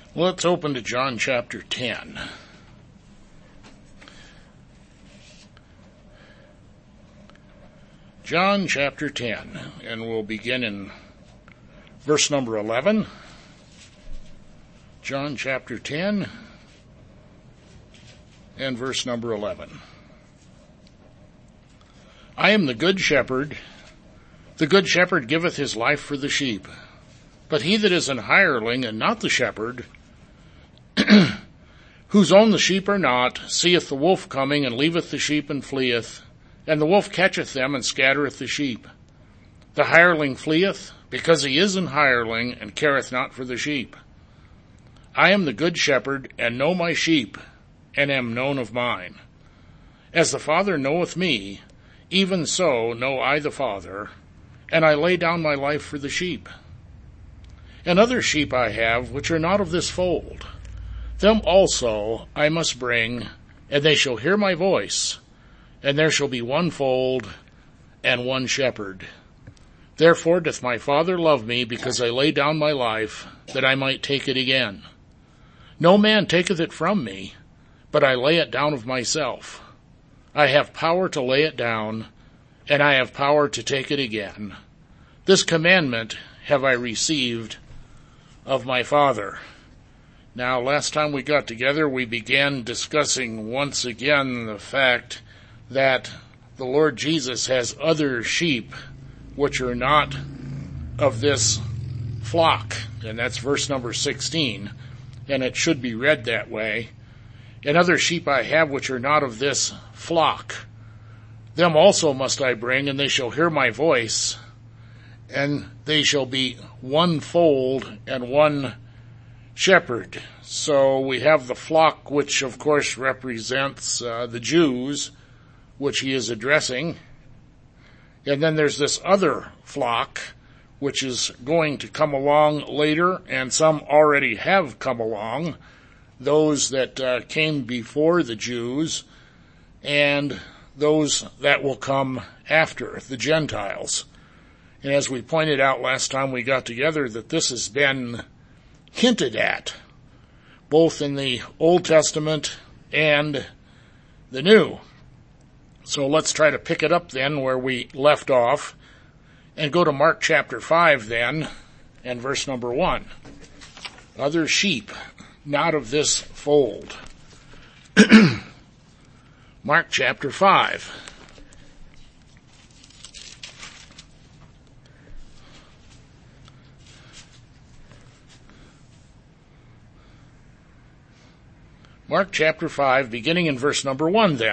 Let's open to John chapter 10. John chapter 10, and we'll begin in verse number 11. John chapter 10 and verse number 11. I am the good shepherd. The good shepherd giveth his life for the sheep. But he that is an hireling and not the shepherd, whose own the sheep are not, seeth the wolf coming, and leaveth the sheep, and fleeth. And the wolf catcheth them, and scattereth the sheep. The hireling fleeth, because he is an hireling, and careth not for the sheep. I am the good shepherd, and know my sheep, and am known of mine. As the Father knoweth me, even so know I the Father, and I lay down my life for the sheep. And other sheep I have, which are not of this fold. Them also I must bring, and they shall hear my voice, and there shall be one fold and one shepherd. Therefore doth my Father love me, because I lay down my life, that I might take it again. No man taketh it from me, but I lay it down of myself. I have power to lay it down, and I have power to take it again. This commandment have I received of my Father. Now, last time we got together, we began discussing once again the fact that the Lord Jesus has other sheep which are not of this flock, and that's verse number 16, and it should be read that way. And other sheep I have which are not of this flock. Them also must I bring, and they shall hear my voice, and they shall be one fold and one shepherd. So we have the flock, which of course represents the Jews, which he is addressing. And then there's this other flock, which is going to come along later, and some already have come along, those that came before the Jews, and those that will come after, the Gentiles. And as we pointed out last time we got together, that this has been hinted at, both in the Old Testament and the New. So let's try to pick it up then where we left off, and go to Mark chapter 5 then, and verse number 1. Other sheep, not of this fold. Mark chapter 5. Mark chapter 5, beginning in verse number 1 then.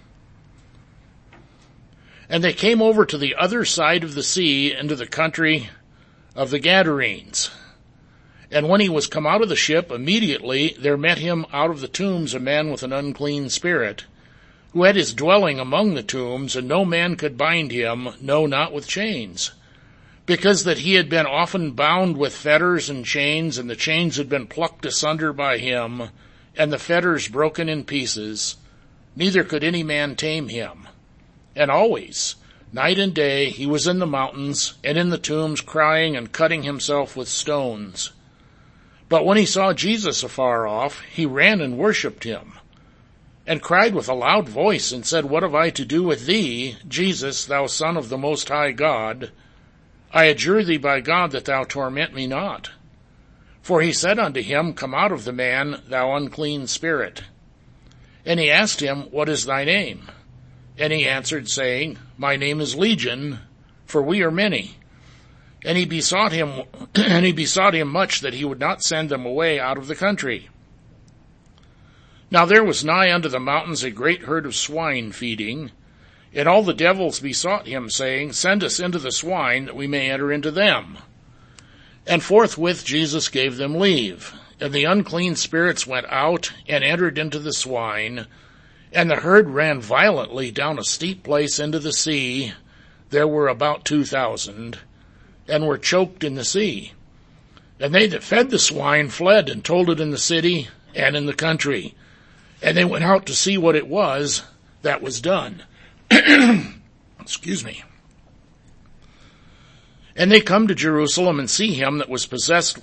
And they came over to the other side of the sea into the country of the Gadarenes. And when he was come out of the ship, immediately there met him out of the tombs a man with an unclean spirit, who had his dwelling among the tombs, and no man could bind him, no, not with chains, because that he had been often bound with fetters and chains, and the chains had been plucked asunder by him, and the fetters broken in pieces, neither could any man tame him. And always, night and day, he was in the mountains and in the tombs, crying and cutting himself with stones. But when he saw Jesus afar off, he ran and worshipped him, and cried with a loud voice, and said, What have I to do with thee, Jesus, thou Son of the Most High God? I adjure thee by God that thou torment me not. For he said unto him, Come out of the man, thou unclean spirit. And he asked him, What is thy name? And he answered, saying, My name is Legion, for we are many. And he besought him much that he would not send them away out of the country. Now there was nigh unto the mountains a great herd of swine feeding, and all the devils besought him, saying, Send us into the swine, that we may enter into them. And forthwith Jesus gave them leave. And the unclean spirits went out and entered into the swine, and the herd ran violently down a steep place into the sea. There were about 2,000, and were choked in the sea. And they that fed the swine fled and told it in the city and in the country. And they went out to see what it was that was done. Excuse me. And they come to Jerusalem and see him that was possessed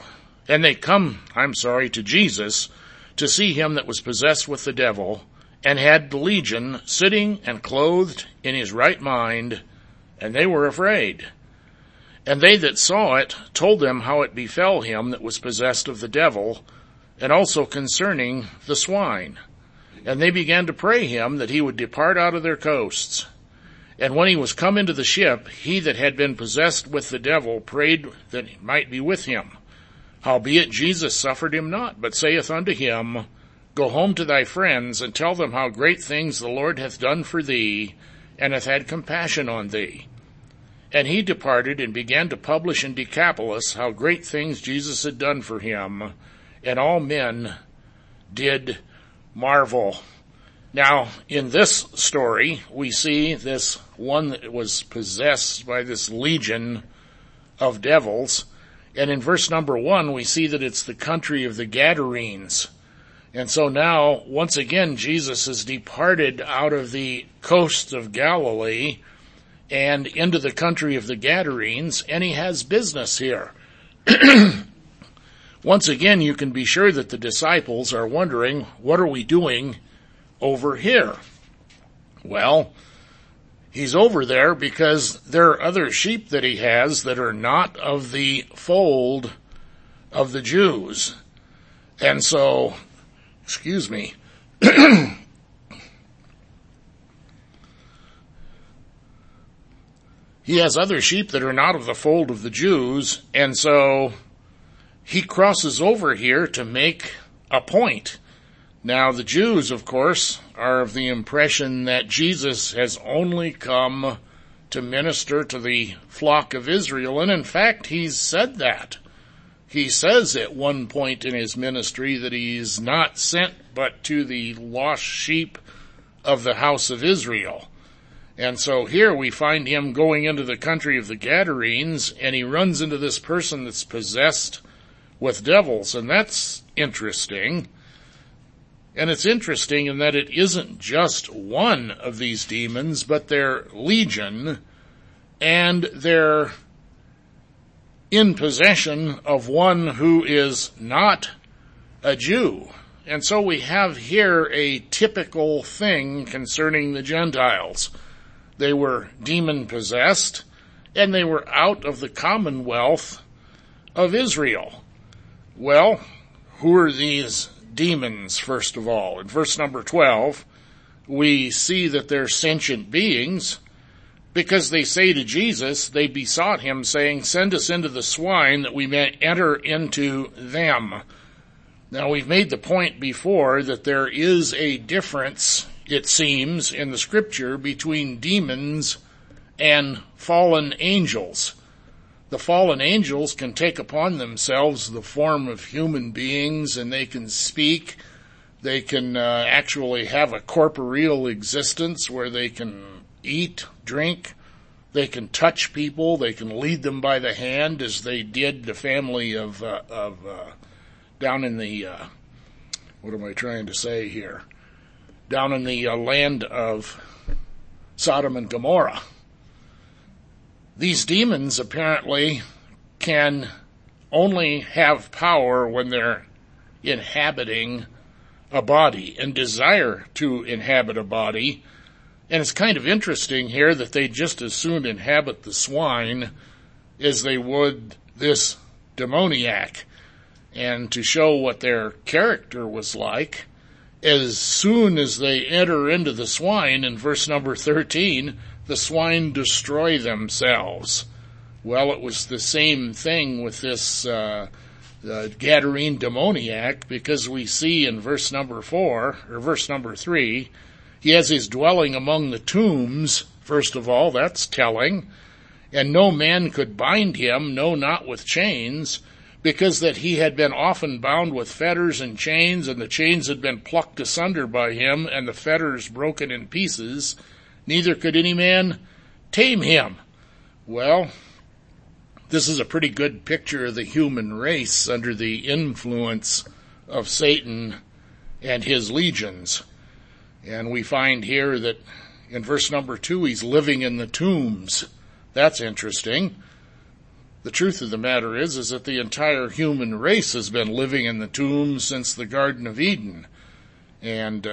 And they come, to Jesus to see him that was possessed with the devil, and had the legion, sitting and clothed in his right mind, and they were afraid. And they that saw it told them how it befell him that was possessed of the devil, and also concerning the swine. And they began to pray him that he would depart out of their coasts. And when he was come into the ship, he that had been possessed with the devil prayed that he might be with him. Howbeit Jesus suffered him not, but saith unto him, Go home to thy friends, and tell them how great things the Lord hath done for thee, and hath had compassion on thee. And he departed, and began to publish in Decapolis how great things Jesus had done for him, and all men did marvel. Now, in this story, we see this one that was possessed by this legion of devils. And in verse number 1, we see that it's the country of the Gadarenes. And so now, once again, Jesus has departed out of the coast of Galilee and into the country of the Gadarenes, and he has business here. Once again, you can be sure that the disciples are wondering, what are we doing over here? Well, he's over there because there are other sheep that he has that are not of the fold of the Jews. And so, he has other sheep that are not of the fold of the Jews, and so he crosses over here to make a point. Now, the Jews, of course, are of the impression that Jesus has only come to minister to the flock of Israel, and in fact, he's said that. He says at one point in his ministry that he's not sent but to the lost sheep of the house of Israel. And so here we find him going into the country of the Gadarenes, and he runs into this person that's possessed with devils, and that's interesting. And it's interesting in that it isn't just one of these demons, but they're legion, and they're in possession of one who is not a Jew. And so we have here a typical thing concerning the Gentiles. They were demon-possessed, and they were out of the commonwealth of Israel. Well, who are these demons, first of all? In verse number 12, we see that they're sentient beings, because they say to Jesus, they besought him, saying, Send us into the swine, that we may enter into them. Now, we've made the point before that there is a difference, it seems, in the Scripture between demons and fallen angels. The fallen angels can take upon themselves the form of human beings, and they can speak. They can actually have a corporeal existence where they can eat, drink. They can touch people. They can lead them by the hand, as they did the family of down in the, what am I trying to say here? Down in the land of Sodom and Gomorrah. These demons apparently can only have power when they're inhabiting a body and desire to inhabit a body. And it's kind of interesting here that they just as soon inhabit the swine as they would this demoniac. And to show what their character was like, as soon as they enter into the swine, in verse number 13, the swine destroy themselves. Well, it was the same thing with this Gadarene demoniac, because we see in verse number 3, he has his dwelling among the tombs. First of all, that's telling. And no man could bind him, no, not with chains, because that he had been often bound with fetters and chains, and the chains had been plucked asunder by him, and the fetters broken in pieces. Neither could any man tame him. Well, this is a pretty good picture of the human race under the influence of Satan and his legions. And we find here that in verse number 2, he's living in the tombs. That's interesting. The truth of the matter is that the entire human race has been living in the tomb since the Garden of Eden. And,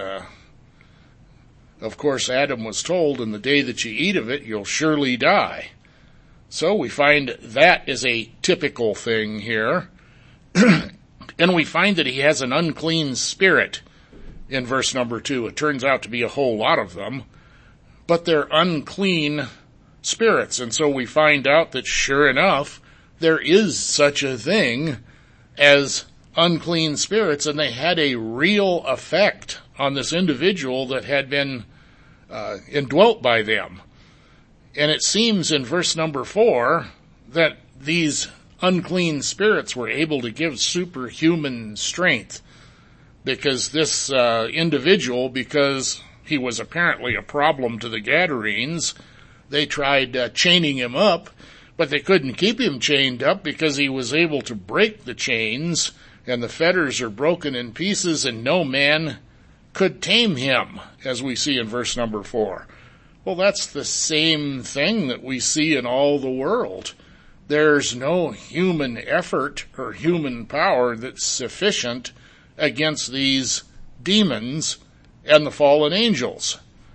of course, Adam was told, in the day that you eat of it, you'll surely die. So we find that is a typical thing here. And we find that he has an unclean spirit in verse number 2. It turns out to be a whole lot of them, but they're unclean spirits. And so we find out that sure enough, there is such a thing as unclean spirits, and they had a real effect on this individual that had been indwelt by them. And it seems in verse number 4 that these unclean spirits were able to give superhuman strength, because this individual, because he was apparently a problem to the Gadarenes, they tried chaining him up, but they couldn't keep him chained up because he was able to break the chains, and the fetters are broken in pieces, and no man could tame him, as we see in verse number 4. Well, that's the same thing that we see in all the world. There's no human effort or human power that's sufficient against these demons and the fallen angels.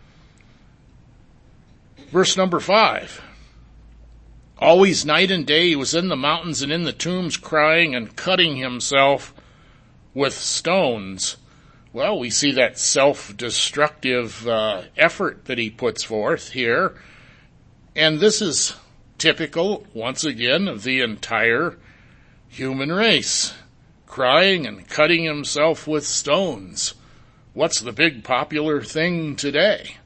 Verse number 5. Always night and day he was in the mountains and in the tombs, crying and cutting himself with stones. Well, we see that self-destructive effort that he puts forth here. And this is typical, once again, of the entire human race. Crying and cutting himself with stones. What's the big popular thing today?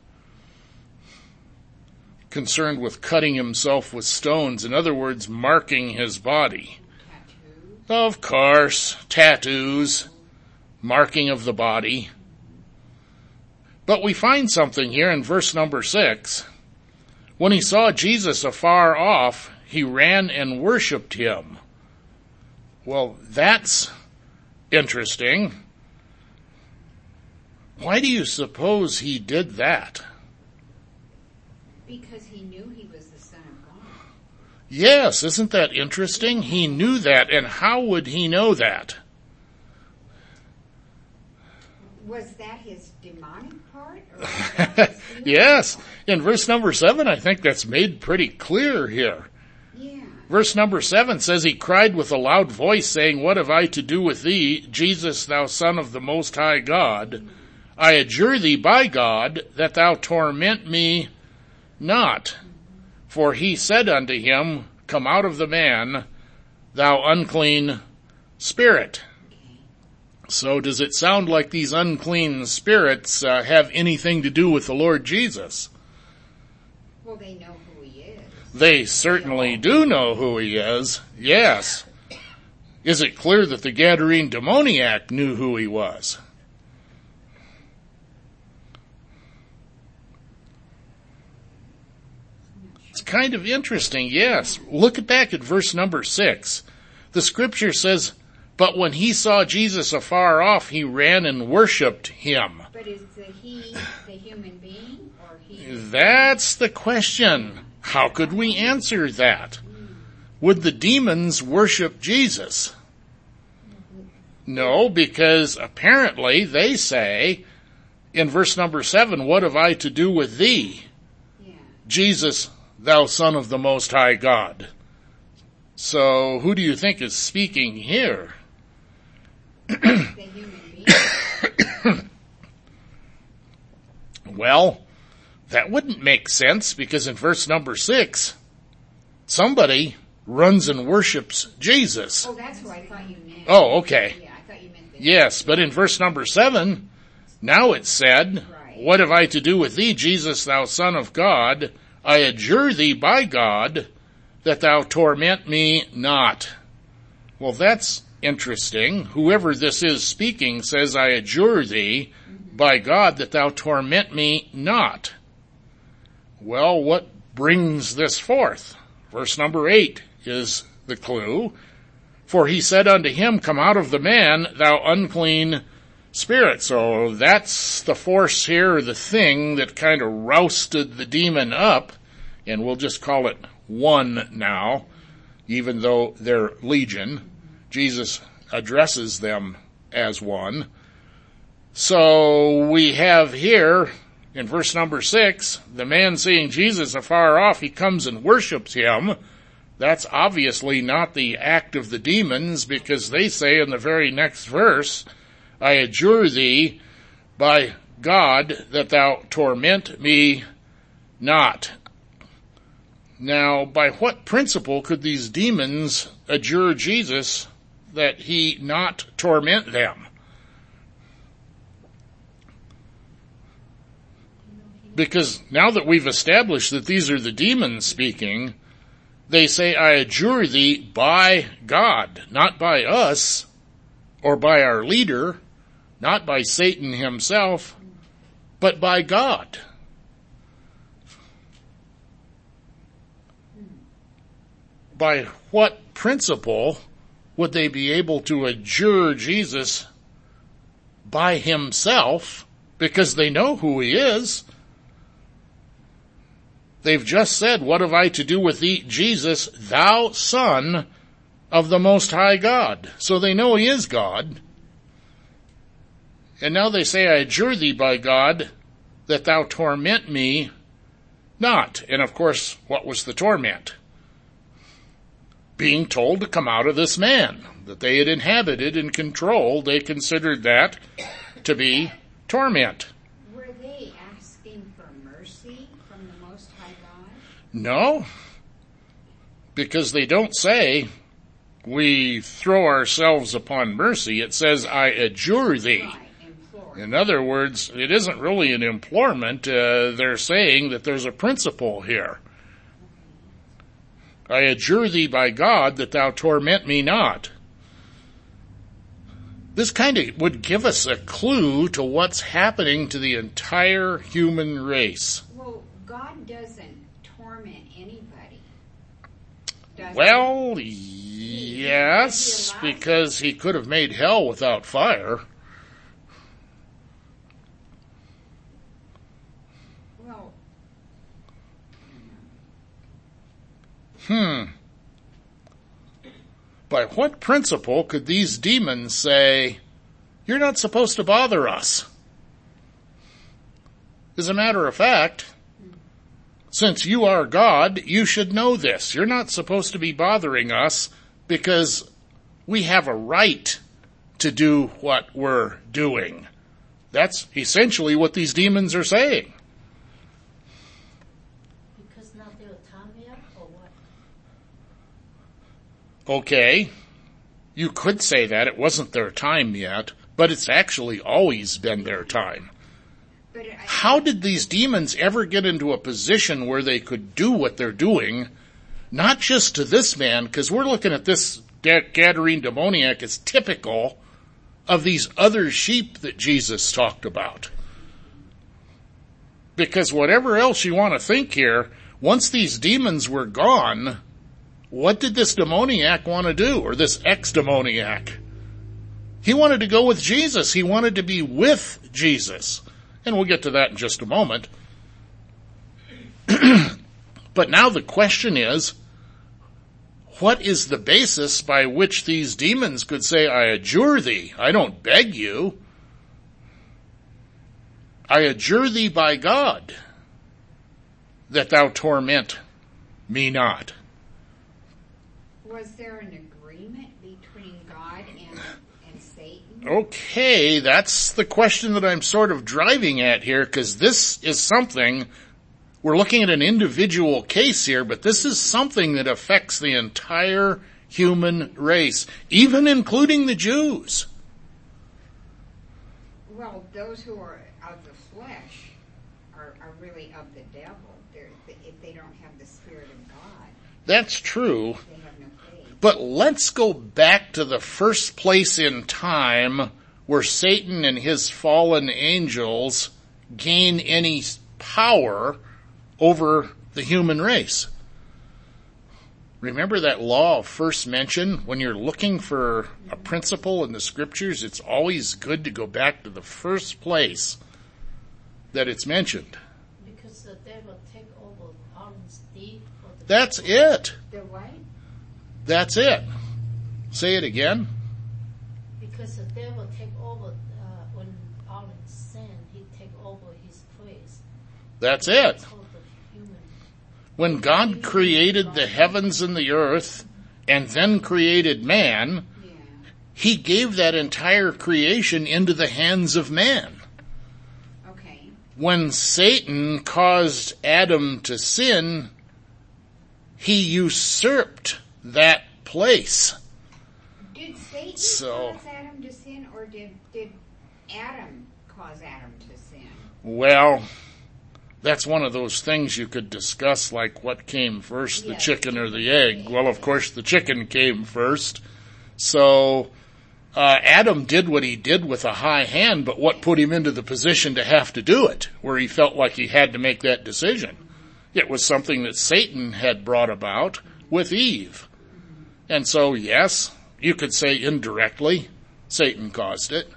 Concerned with cutting himself with stones. In other words, marking his body. Tattoos? Of course, tattoos. Marking of the body. But we find something here in verse number 6. When he saw Jesus afar off, he ran and worshipped him. Well, that's interesting. Why do you suppose he did that? Because he knew he was the Son of God. Yes, isn't that interesting? He knew that, and how would he know that? Was that his demonic part? Or was that his human Yes, part? in verse number 7, I think that's made pretty clear here. Yeah. Verse number 7 says, he cried with a loud voice, saying, What have I to do with thee, Jesus, thou Son of the Most High God? I adjure thee by God, that thou torment me not. For he said unto him, Come out of the man, thou unclean spirit. So does it sound like these unclean spirits have anything to do with the Lord Jesus? Well, they know who he is. They certainly do know who he is, yes. Is it clear that the Gadarene demoniac knew who he was? It's kind of interesting, yes. Look back at verse number 6. The scripture says, But when he saw Jesus afar off, he ran and worshipped him. But is the he the human being, or he? That's the question. How could we answer that? Would the demons worship Jesus? No, because apparently they say in verse number 7, What have I to do with thee, Yeah. Jesus, thou Son of the Most High God? So who do you think is speaking here? The human being. Well, that wouldn't make sense, because in verse number 6, somebody runs and worships Jesus. Oh, that's who I thought you meant. Oh, okay. Yeah, I thought you meant that. Yes, but in verse number 7, now it said, Right. What have I to do with thee, Jesus, thou Son of God? I adjure thee by God, that thou torment me not. Well, that's interesting. Whoever this is speaking says, I adjure thee by God, that thou torment me not. Well, what brings this forth? Verse number 8 is the clue. For he said unto him, Come out of the man, thou unclean spirit. So that's the force here, the thing that kind of rousted the demon up, and we'll just call it one now. even though they're legion. Jesus addresses them as one. So we have here in verse number 6, the man seeing Jesus afar off, he comes and worships him. That's obviously not the act of the demons, because they say in the very next verse, I adjure thee by God that thou torment me not. Now, by what principle could these demons adjure Jesus that he not torment them? Because now that we've established that these are the demons speaking, they say, I adjure thee by God, not by us, or by our leader, not by Satan himself, but by God. By what principle would they be able to adjure Jesus by himself, because they know who he is? They've just said, what have I to do with thee, Jesus, thou Son of the Most High God? So they know he is God. And now they say, I adjure thee by God that thou torment me not. And of course, what was the torment? Being told to come out of this man that they had inhabited and controlled. They considered that to be torment. Were they asking for mercy from the Most High God? No, because they don't say, we throw ourselves upon mercy. It says, I adjure thee. Right, implore. In other words, it isn't really an implorement. They're saying that there's a principle here. I adjure thee by God that thou torment me not. This kind of would give us a clue to what's happening to the entire human race. Well, God doesn't torment anybody. Does Well, he? yes, because he could have made hell without fire. Well, By what principle could these demons say, you're not supposed to bother us? As a matter of fact, since you are God, you should know this. You're not supposed to be bothering us because we have a right to do what we're doing. That's essentially what these demons are saying. Because not their time yet, or what? Okay, you could say that. It wasn't their time yet, but it's actually always been their time. but How did these demons ever get into a position where they could do what they're doing, not just to this man, because we're looking at this Gadarene demoniac as typical of these other sheep that Jesus talked about. Because whatever else you want to think here, once these demons were gone, what did this demoniac want to do, or this ex-demoniac? He wanted to go with Jesus. He wanted to be with Jesus. And we'll get to that in just a moment. But now the question is, what is the basis by which these demons could say, I adjure thee? I don't beg you. I adjure thee by God that thou torment me not. was there an agreement between God and Satan? Okay, that's the question that I'm sort of driving at here, because this is something, we're looking at an individual case here, but this is something that affects the entire human race, even including the Jews. Well, those who are of the flesh are really of the devil. If they don't have the Spirit of God, That's true. they have no faith. But let's go back to the first place in time where Satan and his fallen angels gain any power over the human race. Remember that law of first mention? When you're looking for a principle in the scriptures, it's always good to go back to the first place that it's mentioned. Because the devil take over Aaron's deed. That's it. The what? That's it. Say it again. Because the devil take over when Adam sinned, he take over his place. That's it. It's called the human. When God created the heavens and the earth and then created man, Yeah. he gave that entire creation into the hands of man. Okay. When Satan caused Adam to sin, he usurped that place. Did Satan So- cause Adam to sin, or did Adam cause Adam to sin? Well, that's one of those things you could discuss, like what came first, the Yes. chicken or the egg. Well, of course, the chicken came first. So Adam did what he did with a high hand, but what put him into the position to have to do it, where he felt like he had to make that decision? It was something that Satan had brought about with Eve. And so, yes, you could say indirectly, Satan caused it.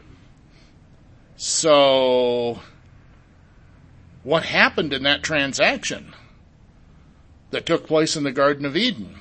So, what happened in that transaction that took place in the Garden of Eden?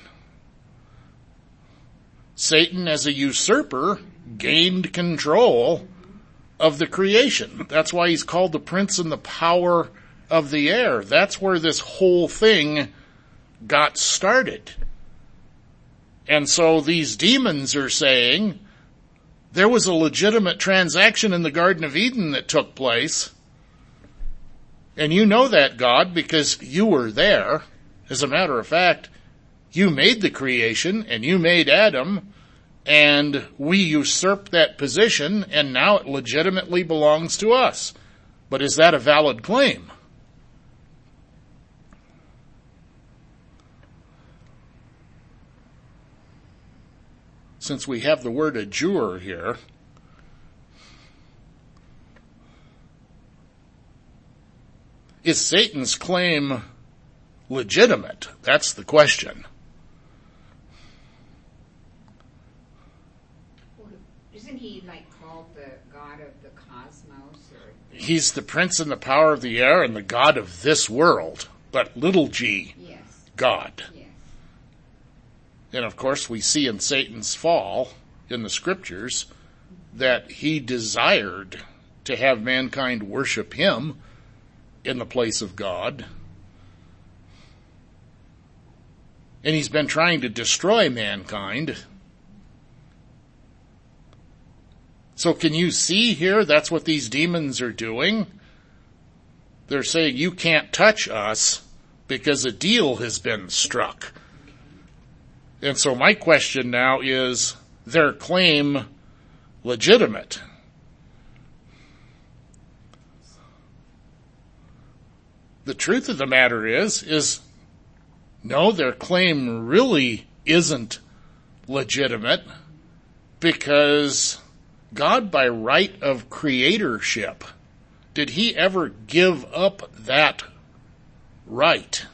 Satan, as a usurper, gained control of the creation. That's why he's called the prince and the power of the air. That's where this whole thing got started. And so these demons are saying there was a legitimate transaction in the Garden of Eden that took place. And you know that, God, because you were there. As a matter of fact, you made the creation and you made Adam, and we usurped that position, and now it legitimately belongs to us. But is that a valid claim? Since we have the word adjure here, is Satan's claim legitimate? That's the question. Isn't he like called the god of the cosmos? Or He's the prince and the power of the air and the God of this world, but little g, yes, God. yes. And of course we see in Satan's fall in the scriptures that he desired to have mankind worship him in the place of God. And he's been trying to destroy mankind. So can you see here that's what these demons are doing? They're saying you can't touch us because a deal has been struck. And so my question now is their claim legitimate? The truth of the matter is no, their claim really isn't legitimate, because God, by right of creatorship, did he ever give up that right?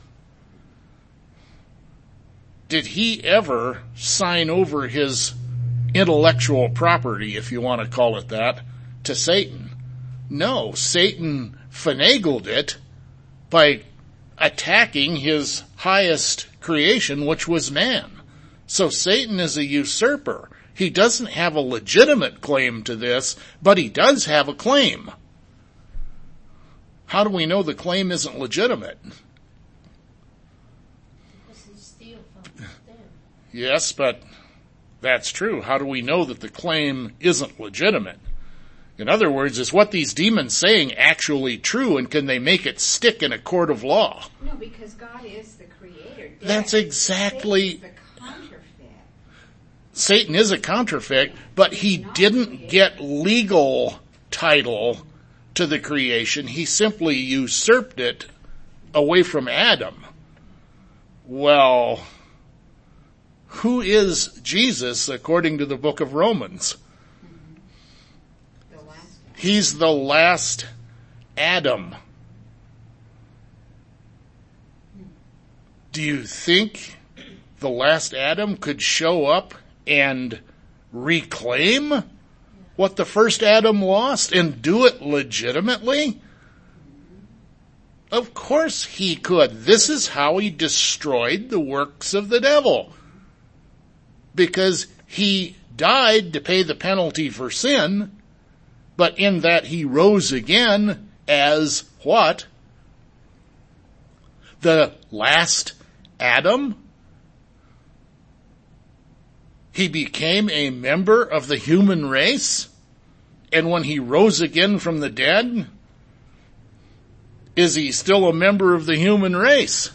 Did he ever sign over his intellectual property, if you want to call it that, to Satan? No, Satan finagled it by attacking his highest creation, which was man. So Satan is a usurper. He doesn't have a legitimate claim to this, but he does have a claim. How do we know the claim isn't legitimate? Because he steal from them. Yes, but that's true. How do we know that the claim isn't legitimate? In other words, is what these demons saying actually true, and can they make it stick in a court of law? No, because God is the creator. That's exactly... Satan's the counterfeit. Satan is a counterfeit, but he didn't get legal title to the creation. He simply usurped it away from Adam. Well, who is Jesus according to the book of Romans? The last one. He's the last Adam. Do you think the last Adam could show up and reclaim what the first Adam lost and do it legitimately? Of course he could. This is how he destroyed the works of the devil. because he died to pay the penalty for sin, but in that he rose again as what? The last Adam. He became a member of the human race, and when he rose again from the dead, is he still a member of the human race?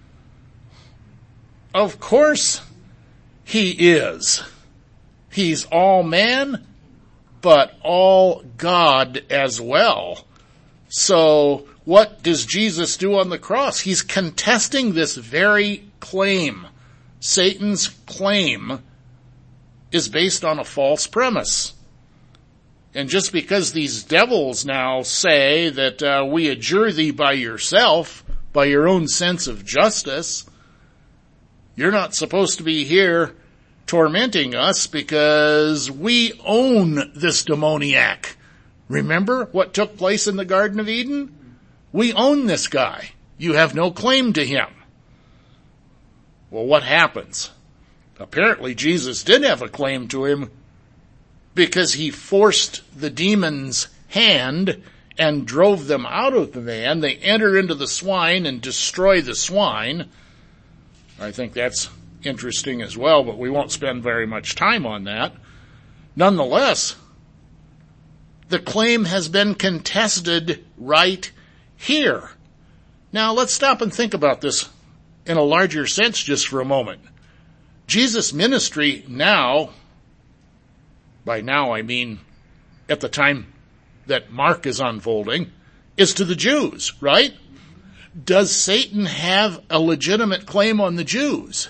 Of course he is. He's all man, but all God as well. So what does Jesus do on the cross? He's contesting this very claim. Satan's claim is based on a false premise. And just because these devils now say that we adjure thee by yourself, by your own sense of justice, you're not supposed to be here tormenting us because we own this demoniac. Remember what took place in the Garden of Eden? We own this guy. You have no claim to him. Well, what happens? Apparently Jesus did have a claim to him because he forced the demon's hand and drove them out of the man. They enter into the swine and destroy the swine. I think that's interesting as well, but we won't spend very much time on that. Nonetheless, the claim has been contested right here. Now let's stop and think about this in a larger sense just for a moment. Jesus' ministry now, by now I mean at the time that Mark is unfolding, is to the Jews, right? Does Satan have a legitimate claim on the Jews?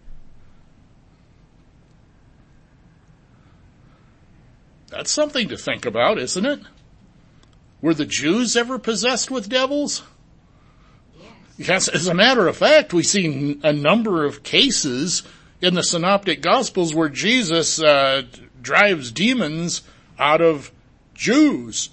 That's something to think about, isn't it? Were the Jews ever possessed with devils? Yes, as a matter of fact, we see a number of cases in the Synoptic Gospels where Jesus drives demons out of Jews.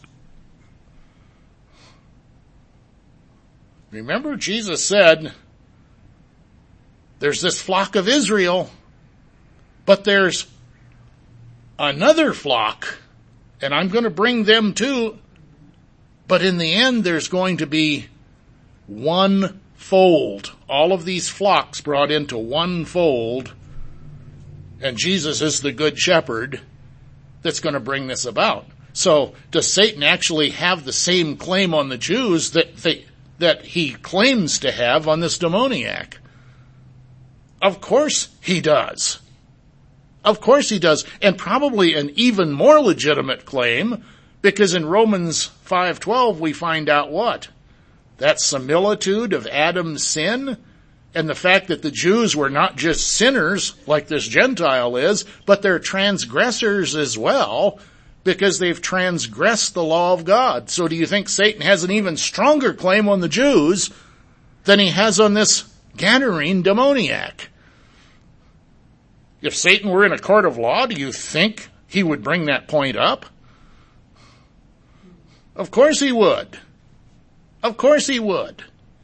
Remember, Jesus said, there's this flock of Israel, but there's another flock, and I'm going to bring them too, but in the end there's going to be one fold. All of these flocks brought into one fold, and Jesus is the good shepherd that's going to bring this about. So does Satan actually have the same claim on the Jews that he claims to have on this demoniac? Of course he does. Of course he does. And probably an even more legitimate claim, because in Romans 5:12 we find out what? That similitude of Adam's sin and the fact that the Jews were not just sinners like this Gentile is, but they're transgressors as well, because they've transgressed the law of God. So do you think Satan has an even stronger claim on the Jews than he has on this Gadarene demoniac? If Satan were in a court of law, do you think he would bring that point up? Of course he would. Of course he would.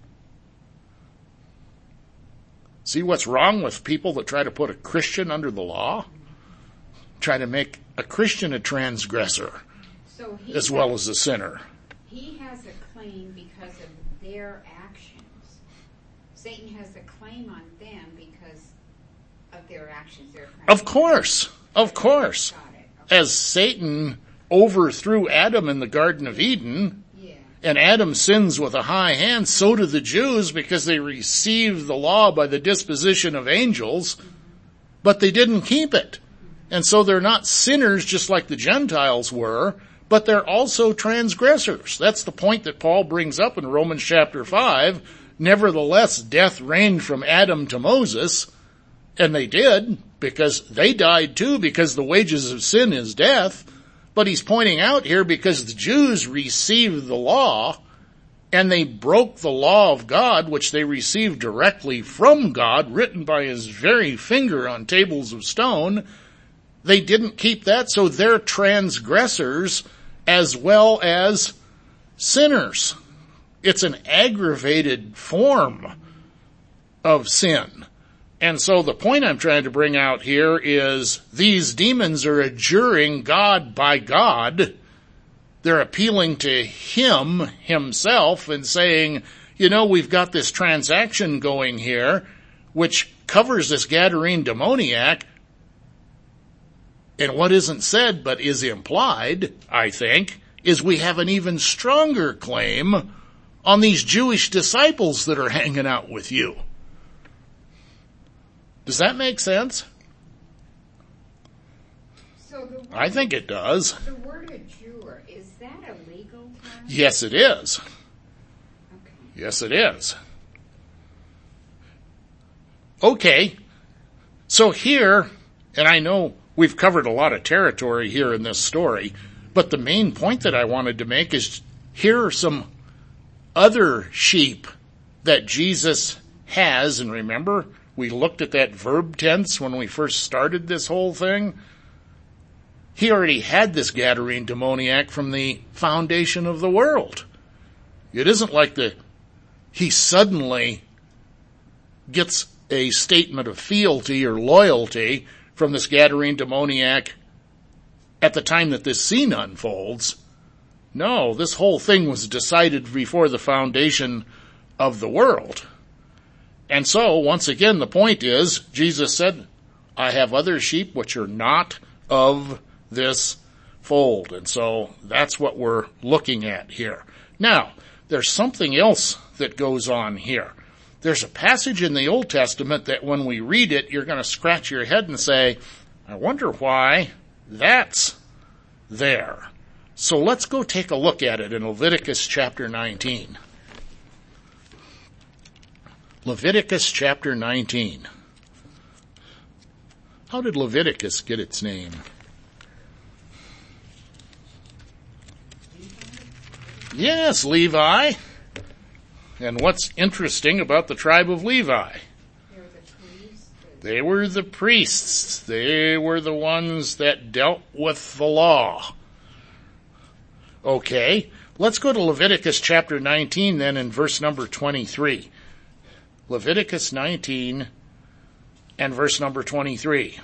See what's wrong with people that try to put a Christian under the law? Try to make a Christian a transgressor as well as a sinner. He has a claim because of their actions. Satan has a claim on them because of their actions. Of course. Okay. As Satan overthrew Adam in the Garden of Eden, and Adam sins with a high hand, so do the Jews because they received the law by the disposition of angels, but they didn't keep it. And so they're not sinners just like the Gentiles were, but they're also transgressors. That's the point that Paul brings up in Romans chapter 5. Nevertheless, death reigned from Adam to Moses, and they did, because they died too, because the wages of sin is death. But he's pointing out here because the Jews received the law, and they broke the law of God, which they received directly from God, written by his very finger on tables of stone. They didn't keep that, so they're transgressors as well as sinners. It's an aggravated form of sin. And so the point I'm trying to bring out here is these demons are adjuring God by God. They're appealing to him, himself, and saying, we've got this transaction going here, which covers this Gadarene demoniac. And what isn't said, but is implied, I think, is we have an even stronger claim on these Jewish disciples that are hanging out with you. Does that make sense? So I think it does. The word adjure, is that a legal term? Yes, it is. Okay. Yes, it is. Okay. So here, and I know we've covered a lot of territory here in this story, but the main point that I wanted to make is here are some other sheep that Jesus has, and remember, we looked at that verb tense when we first started this whole thing. He already had this Gadarene demoniac from the foundation of the world. It isn't like he suddenly gets a statement of fealty or loyalty from this Gadarene demoniac at the time that this scene unfolds. No, this whole thing was decided before the foundation of the world. And so, once again, the point is, Jesus said, I have other sheep which are not of this fold. And so that's what we're looking at here. Now, there's something else that goes on here. There's a passage in the Old Testament that when we read it, you're going to scratch your head and say, I wonder why that's there. So let's go take a look at it in Leviticus chapter 19. Leviticus chapter 19. How did Leviticus get its name? Yes, Levi. And what's interesting about the tribe of Levi? They were the priests. They were the ones that dealt with the law. Okay, let's go to Leviticus chapter 19 then in verse number 23. Leviticus 19 and verse number 23.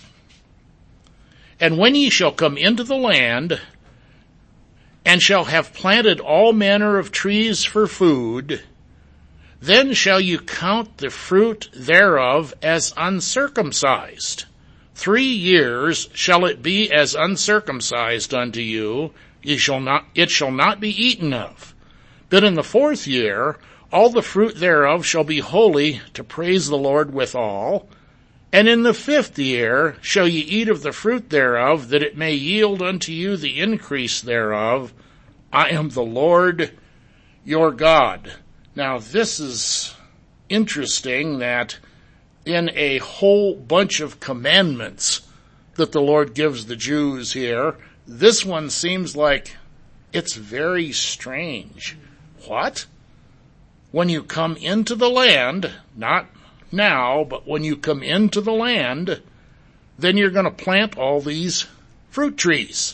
And when ye shall come into the land, and shall have planted all manner of trees for food, then shall you count the fruit thereof as uncircumcised. 3 years shall it be as uncircumcised unto you, it shall not be eaten of. But in the 4th year, all the fruit thereof shall be holy to praise the Lord withal. And in the 5th year shall ye eat of the fruit thereof, that it may yield unto you the increase thereof. I am the Lord your God. Now this is interesting that in a whole bunch of commandments that the Lord gives the Jews here, this one seems like it's very strange. What? When you come into the land, not now, but when you come into the land, then you're going to plant all these fruit trees.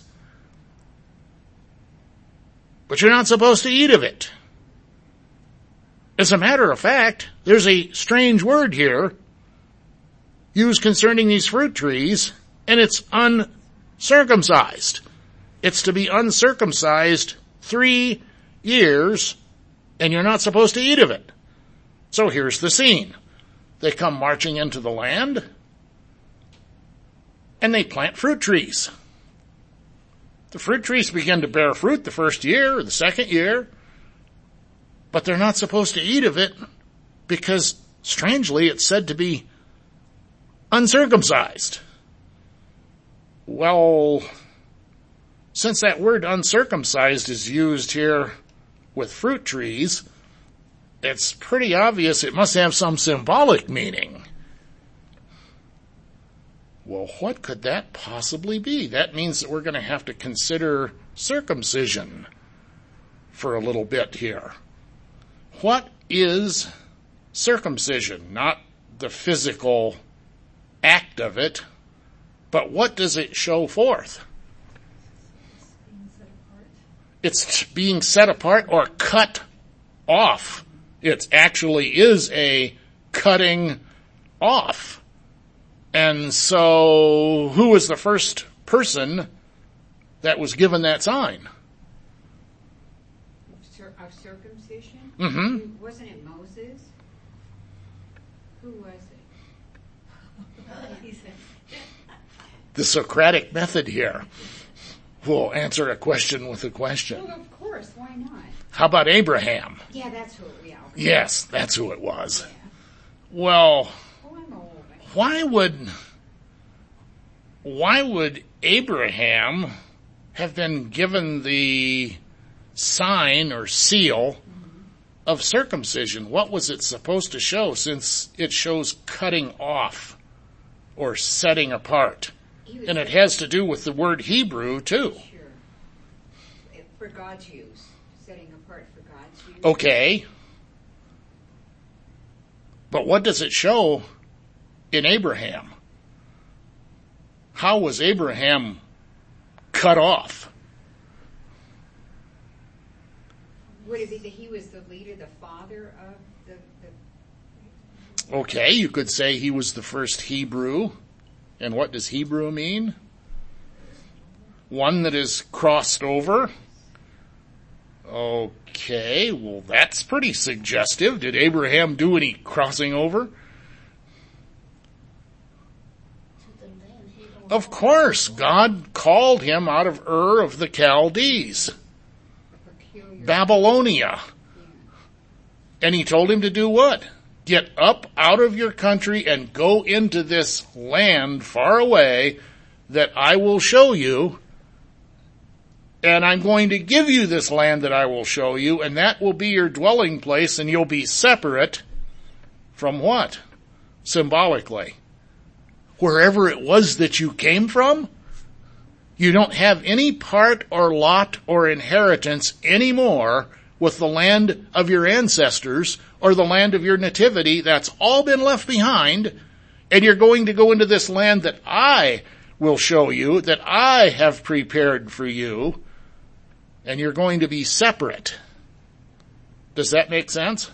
But you're not supposed to eat of it. As a matter of fact, there's a strange word here used concerning these fruit trees, and it's uncircumcised. It's to be uncircumcised 3 years, and you're not supposed to eat of it. So here's the scene. They come marching into the land, and they plant fruit trees. The fruit trees begin to bear fruit the 1st year or the 2nd year, but they're not supposed to eat of it because, strangely, it's said to be uncircumcised. Well, since that word uncircumcised is used here with fruit trees, it's pretty obvious it must have some symbolic meaning. Well, what could that possibly be? That means that we're going to have to consider circumcision for a little bit here. What is circumcision? Not the physical act of it, but what does it show forth? It's being set apart or cut off. It actually is a cutting off. And so, who was the first person that was given that sign? Of circumcision? Mm-hmm. Wasn't it Moses? Who was it? The Socratic method here. We'll answer a question with a question. Well, of course, why not? How about Abraham? Yeah, that's who, yeah. Okay. Yes, that's who it was. Yeah. Well, Oh, I'm old. why would Abraham have been given the sign or seal of circumcision? What was it supposed to show, since it shows cutting off or setting apart? And it has to do with the word Hebrew too. Sure. For God's use. Setting apart for God's use. Okay. But what does it show in Abraham? How was Abraham cut off? Would it be that he was the leader, the father of the Okay, you could say he was the first Hebrew. And what does Hebrew mean? One that is crossed over. Okay, well that's pretty suggestive. Did Abraham do any crossing over? Of course, God called him out of Ur of the Chaldees, Babylonia. And he told him to do what? Get up out of your country and go into this land far away that I will show you. And I'm going to give you this land that I will show you, and that will be your dwelling place, and you'll be separate from what? Symbolically. Wherever it was that you came from, you don't have any part or lot or inheritance anymore with the land of your ancestors or the land of your nativity. That's all been left behind, and you're going to go into this land that I will show you, that I have prepared for you, and you're going to be separate. Does that make sense?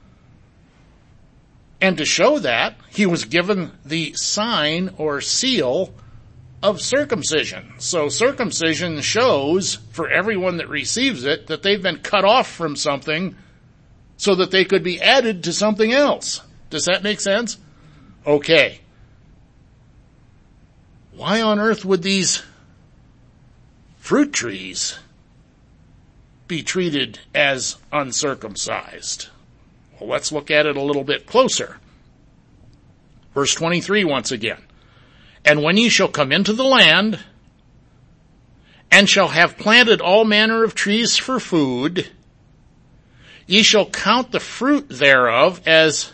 And to show that, he was given the sign or seal of circumcision. So circumcision shows, for everyone that receives it, that they've been cut off from something so that they could be added to something else. Does that make sense? Okay. Why on earth would these fruit trees be treated as uncircumcised? Well, let's look at it a little bit closer. Verse 23 once again. And when ye shall come into the land, and shall have planted all manner of trees for food, ye shall count the fruit thereof as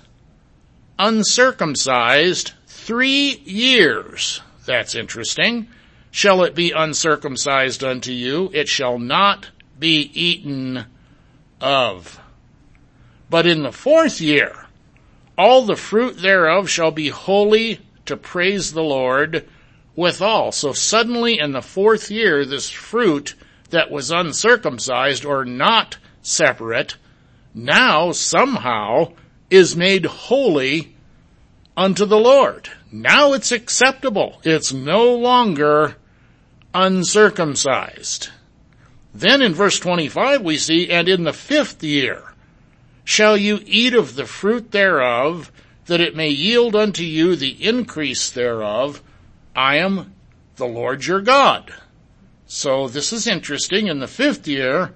uncircumcised 3 years. That's interesting. Shall it be uncircumcised unto you? It shall not be eaten of. But in the 4th year, all the fruit thereof shall be holy to praise the Lord withal. So suddenly in the 4th year, this fruit that was uncircumcised or not separate, now somehow is made holy unto the Lord. Now it's acceptable. It's no longer uncircumcised. Then in verse 25 we see, and in the 5th year shall you eat of the fruit thereof, that it may yield unto you the increase thereof. I am the Lord your God. So this is interesting. In the 5th year,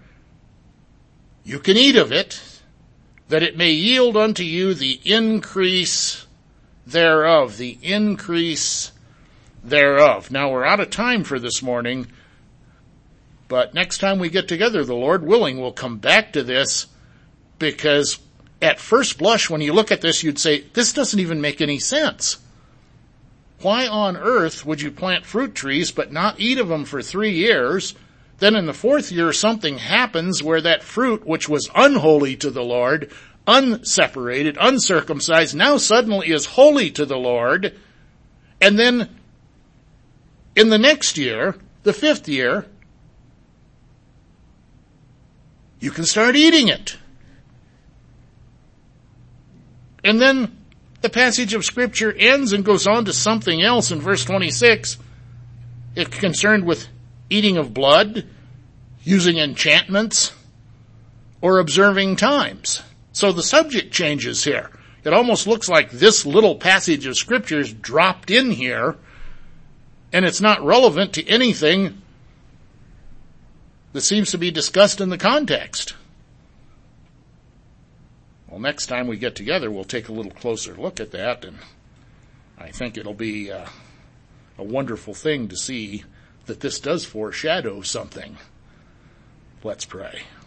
you can eat of it, that it may yield unto you the increase thereof. The increase thereof. Now we're out of time for this morning, but next time we get together, the Lord willing, we'll come back to this, because at first blush, when you look at this, you'd say, this doesn't even make any sense. Why on earth would you plant fruit trees but not eat of them for 3 years? Then in the 4th year, something happens where that fruit, which was unholy to the Lord, unseparated, uncircumcised, now suddenly is holy to the Lord. And then in the next year, the 5th year, you can start eating it. And then the passage of Scripture ends and goes on to something else in verse 26. It's concerned with eating of blood, using enchantments, or observing times. So the subject changes here. It almost looks like this little passage of Scripture is dropped in here, and it's not relevant to anything that seems to be discussed in the context. Well, next time we get together, we'll take a little closer look at that, and I think it'll be a wonderful thing to see that this does foreshadow something. Let's pray.